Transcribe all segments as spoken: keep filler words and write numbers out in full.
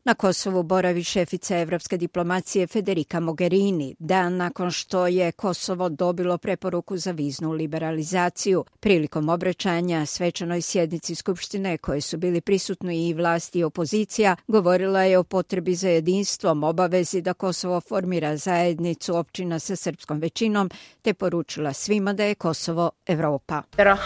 Na Kosovu boravi šefica evropske diplomacije Federica Mogherini, dan nakon što je Kosovo dobilo preporuku za viznu liberalizaciju. Prilikom obraćanja svečanoj sjednici Skupštine, koje su bili prisutni i vlast i opozicija, govorila je o potrebi za jedinstvom, obavezi da Kosovo formira zajednicu općina sa srpskom većinom, te poručila svima da je Kosovo Evropa.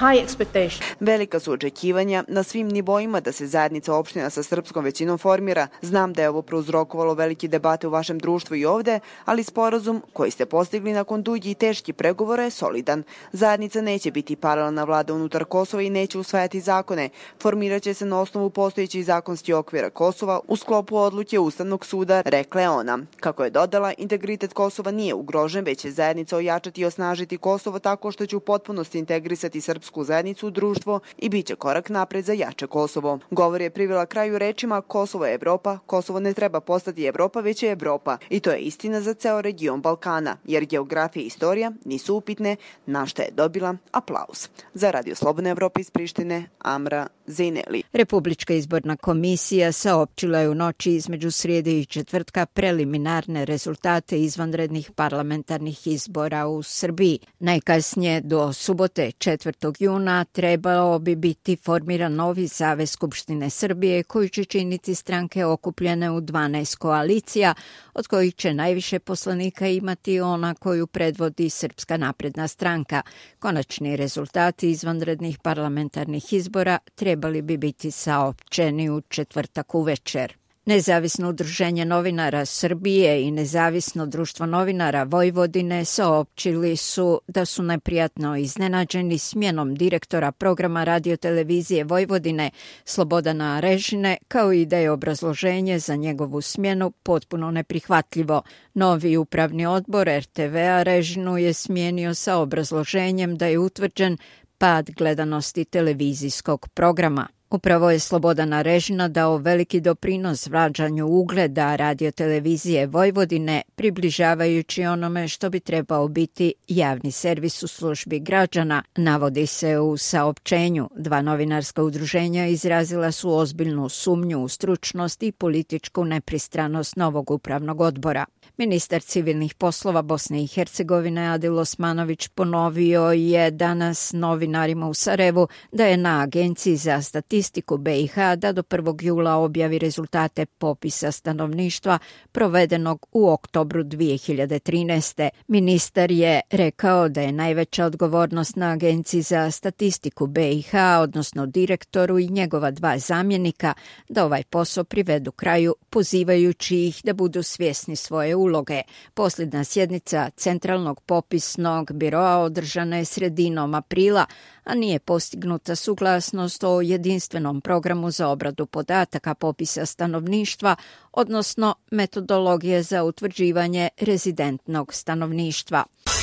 Velika su očekivanja na svim nivoima da se zajednica opština sa srpskom većinom formira. Znam da je ovo prouzrokovalo velike debate u vašem društvu i ovde, ali sporazum koji ste postigli nakon dugi i teški pregovora je solidan. Zajednica neće biti paralelna vlada unutar Kosova i neće usvajati zakone. Formirat će se na osnovu postojećih zakonskih okvira Kosova u sklopu odluke Ustavnog suda, rekla je ona. Kako je dodala, integritet Kosova nije ugrožen, već će zajednica ojačati i osnažiti Kosovo tako što će u potpunosti integrisati srpsku zajednicu u društvo i bit će korak napred za jače Kosovo. Govor je privela kraju rečima Kosovo je Evropa, Kosovo ne treba postati Evropa, već je Evropa. I to je istina za ceo region Balkana, jer geografija i istorija nisu upitne, na šta je dobila aplauz. Za Radio Slobodna Evropa iz Prištine, Amra Zejneli. Republička izborna komisija saopćila je u noći između srijede i četvrtka preliminarne rezultate izvanrednih parlamentarnih izbora u Srbiji. Najkasnije do subote četvrtog juna trebalo bi biti formiran novi Savez Skupštine Srbije koji će činiti stranke okupljene u dvanaest koalicija, od kojih će najviše poslanika imati ona koju predvodi Srpska napredna stranka. Konačni rezultati izvanrednih parlamentarnih izbora trebali bi biti saopćeni u četvrtak uvečer. Nezavisno udruženje novinara Srbije i Nezavisno društvo novinara Vojvodine saopćili su da su neprijatno iznenađeni smjenom direktora programa radiotelevizije Vojvodine Slobodana Arežine, kao i da je obrazloženje za njegovu smjenu potpuno neprihvatljivo. Novi upravni odbor er te ve Arežinu je smijenio sa obrazloženjem da je utvrđen pad gledanosti televizijskog programa. Upravo je Slobodan Arežina dao veliki doprinos vraćanju ugleda radiotelevizije Vojvodine, približavajući onome što bi trebao biti javni servis u službi građana, navodi se u saopćenju. Dva novinarska udruženja izrazila su ozbiljnu sumnju u stručnost i političku nepristranost novog upravnog odbora. Ministar civilnih poslova Bosne i Hercegovine Adil Osmanović ponovio je danas novinarima u Sarajevu da je na Agenciji za statistiku be i ha da do prvog jula objavi rezultate popisa stanovništva provedenog u oktobru dvije hiljade trinaeste. Ministar je rekao da je najveća odgovornost na Agenciji za statistiku be i ha, odnosno direktoru i njegova dva zamjenika, da ovaj posao privedu kraju, pozivajući ih da budu svjesni svoje uloge. Posljedna sjednica Centralnog popisnog biroa održana je sredinom aprila, a nije postignuta suglasnost o jedinstvenom programu za obradu podataka popisa stanovništva, odnosno metodologije za utvrđivanje rezidentnog stanovništva.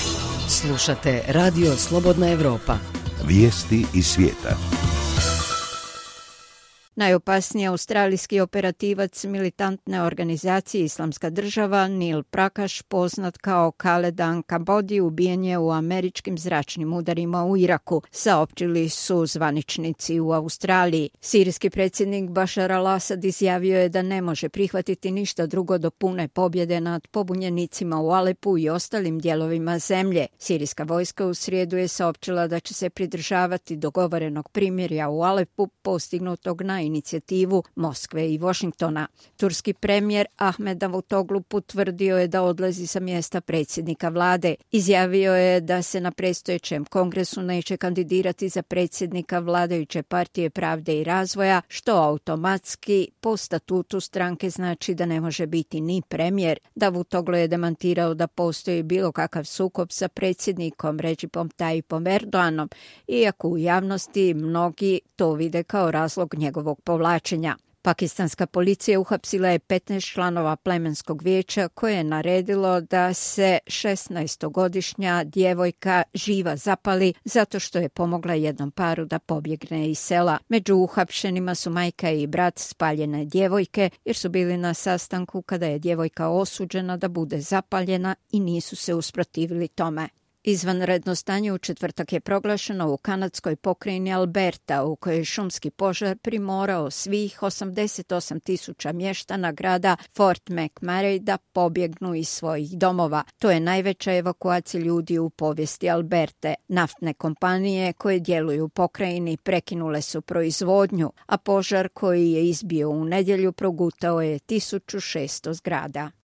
Slušate Radio Slobodna Evropa. Vijesti iz svijeta. Najopasniji australijski operativac militantne organizacije Islamska država Neil Prakash, poznat kao Kaledan Kambodi, ubijen je u američkim zračnim udarima u Iraku, saopćili su zvaničnici u Australiji. Sirijski predsjednik Bashar al-Assad izjavio je da ne može prihvatiti ništa drugo do pune pobjede nad pobunjenicima u Alepu i ostalim dijelovima zemlje. Sirijska vojska u srijedu je saopćila da će se pridržavati dogovorenog primirja u Alepu postignutog na inicijativu Moskve i Washingtona. Turski premijer Ahmed Davutoglu potvrdio je da odlazi sa mjesta predsjednika vlade. Izjavio je da se na predstojećem kongresu neće kandidirati za predsjednika vladajuće partije Pravde i razvoja, što automatski po statutu stranke znači da ne može biti ni premijer. Davutoglu je demantirao da postoji bilo kakav sukob sa predsjednikom Recipom Tayyipom Erdoganom, iako u javnosti mnogi to vide kao razlog njegovog povlačenja. Pakistanska policija uhapsila je petnaest članova plemenskog vijeća koje je naredilo da se šesnaestogodišnja djevojka živa zapali zato što je pomogla jednom paru da pobjegne iz sela. Među uhapšenima su majka i brat spaljene djevojke jer su bili na sastanku kada je djevojka osuđena da bude zapaljena i nisu se usprotivili tome. Izvanredno stanje u četvrtak je proglašeno u kanadskoj pokrajini Alberta, u kojoj je šumski požar primorao svih osamdeset osam tisuća mještana grada Fort McMurray da pobjegnu iz svojih domova. To je najveća evakuacija ljudi u povijesti Alberte. Naftne kompanije koje djeluju u pokrajini prekinule su proizvodnju, a požar koji je izbio u nedjelju progutao je tisuću šesto zgrada.